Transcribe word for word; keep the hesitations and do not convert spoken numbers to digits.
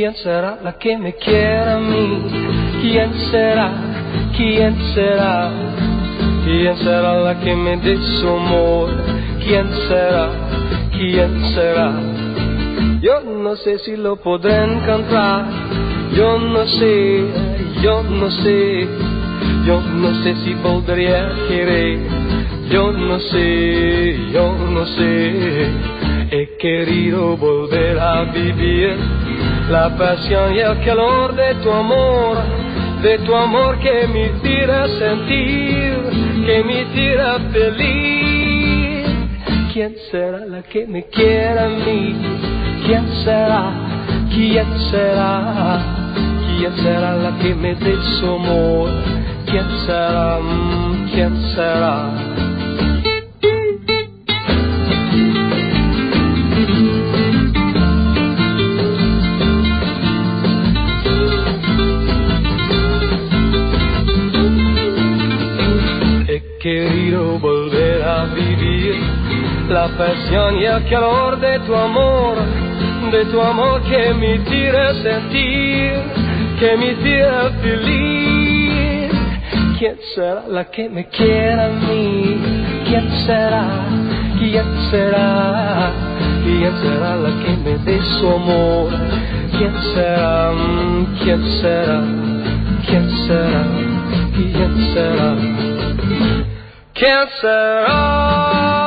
¿Quién será la que me quiera a mí? ¿Quién será? ¿Quién será? ¿Quién será la que me dé su amor? ¿Quién será? ¿Quién será? Yo no sé si lo podré encontrar. Yo no sé, yo no sé. Yo no sé si podría querer. Yo no sé, yo no sé. He querido volver a vivir la pasión y el calor de tu amor, de tu amor que me hiciera sentir, que me hiciera feliz. ¿Quién será la que me quiera a mí? ¿Quién será? ¿Quién será? ¿Quién será la que me dé su amor? ¿Quién será? ¿Quién será? Querido volver a vivir la pasión y el calor de tu amor, de tu amor que me hiciera sentir, que me hiciera feliz. ¿Quién será la que me quiera a mí? ¿Quién será? ¿Quién será? ¿Quién será la que me dé su amor? ¿Quién será? ¿Quién será? ¿Quién será? ¿Quién será? ¿Quién será?